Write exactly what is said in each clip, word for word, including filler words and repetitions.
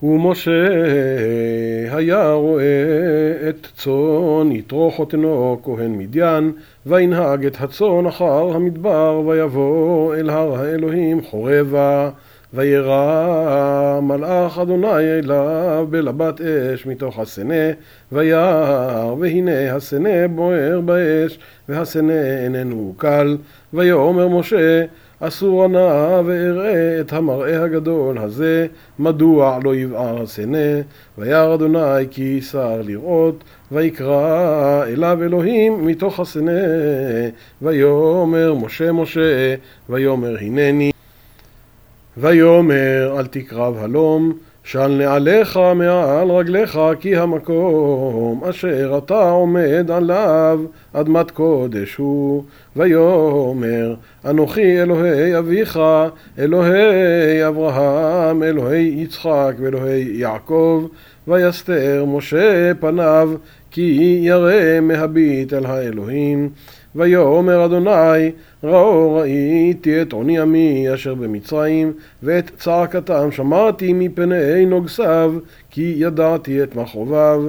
ומשה היה רואה את צאן יתרו חותנו כהן מדיין, וינהג את הצאן אחר המדבר, ויבוא אל הר האלוהים חורבה, וירא מלאך אדוני אליו בלבת אש מתוך הסנה, וירא והנה הסנה בוער באש, והסנה איננו קל. ויאמר משה, אסור נא ואראה את המראה הגדול הזה, מדוע לא יבער הסנה? וירא אדוני כי שר לראות, ויקרא אליו אלוהים מתוך הסנה, ויאמר משה משה, ויאמר הנני. ויאמר אל תקרב הלום, של נעליך מעל רגליך, כי המקום אשר אתה עומד עליו אדמת קודש הוא. ויאמר אנוכי אלוהי אביך, אלוהי אברהם, אלוהי יצחק ואלוהי יעקב. ויסתר משה פניו, כי ירא מהביט אל האלוהים. ויאמר אדוני, ראו ראיתי את עוני עמי אשר במצרים, ואת צעקתם שמעתי מפני נוגסיו, כי ידעתי את מכאוביו.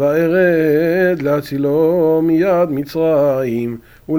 וארד להצילו מיד מצרים,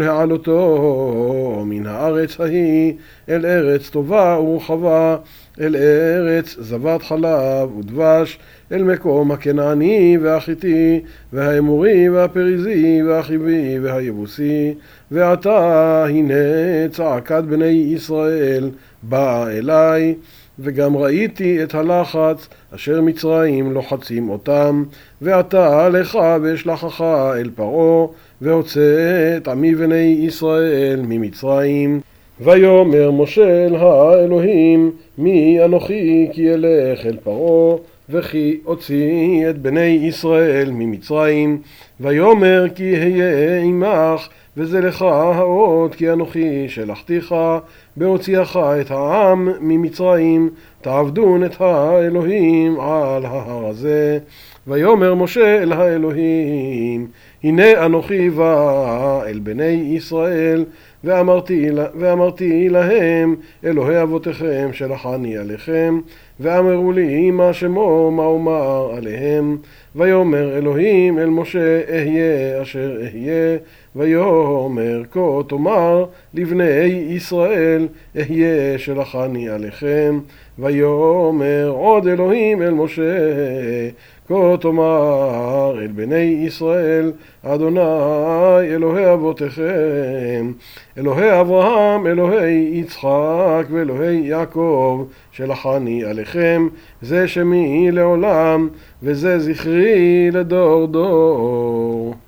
ולהעלותו מן הארץ ההיא אל ארץ טובה ורחבה, אל ארץ זבת חלב ודבש, אל מקום הכנעני והחיתי והאמורי והפריזי והחיבי והיבוסי. ועתה הנה צעקת בני ישראל באה אליי, וגם ראיתי את הלחץ אשר מצרים לוחצים אותם. ועתה לך ואשלחך אל פרעה, והוצא את עמי בני ישראל ממצרים. ויאמר משה אל האלוהים, מי אנוכי כי אלך אל פרעה, וכי הוציא את בני ישראל ממצרים? ויאמר כי היה עמך, וזה לך האות, כי אנוכי שלחתיך בהוציאך את העם ממצרים, תעבדון את האלוהים על ההר הזה. ויאמר משה אל האלוהים, הנה אנוכי בא אל בני ישראל, ואמרתי, ואמרתי להם, אלוהי אבותיכם שלחני עליכם, ואמרו לי מה שמו מה אומר עליהם. ויאמר אלוהים אל משה, אהיה אשר אהיה. ויאמר כה תאמר לבני ישראל, אהיה שלחני עליכם. ויאמר עוד אלוהים אל משה, כה תאמר אל בני ישראל, אדוני אלוהי אבותיכם, אלוהי אברהם, אלוהי יצחק ואלוהי יעקב, שלחני עליכם, זה שמי לעולם וזה זכרי לדור דור.